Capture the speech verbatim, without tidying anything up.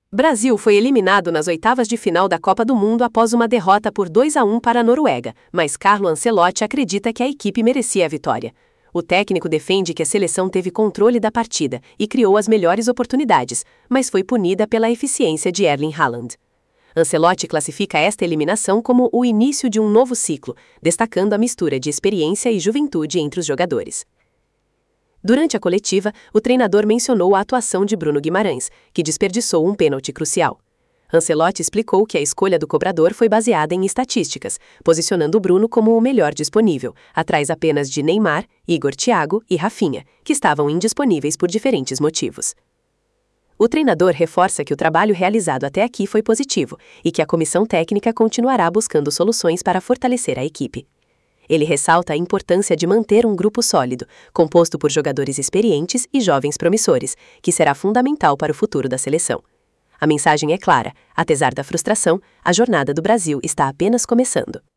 Brasil foi eliminado nas oitavas de final da Copa do Mundo após uma derrota por dois a um para a Noruega, mas Carlo Ancelotti acredita que a equipe merecia a vitória. O técnico defende que a seleção teve controle da partida e criou as melhores oportunidades, mas foi punida pela eficiência de Erling Haaland. Ancelotti classifica esta eliminação como o início de um novo ciclo, destacando a mistura de experiência e juventude entre os jogadores. Durante a coletiva, o treinador mencionou a atuação de Bruno Guimarães, que desperdiçou um pênalti crucial. Ancelotti explicou que a escolha do cobrador foi baseada em estatísticas, posicionando Bruno como o melhor disponível, atrás apenas de Neymar, Igor Thiago e Rafinha, que estavam indisponíveis por diferentes motivos. O treinador reforça que o trabalho realizado até aqui foi positivo e que a comissão técnica continuará buscando soluções para fortalecer a equipe. Ele ressalta a importância de manter um grupo sólido, composto por jogadores experientes e jovens promissores, que será fundamental para o futuro da seleção. A mensagem é clara: apesar da frustração, a jornada do Brasil está apenas começando.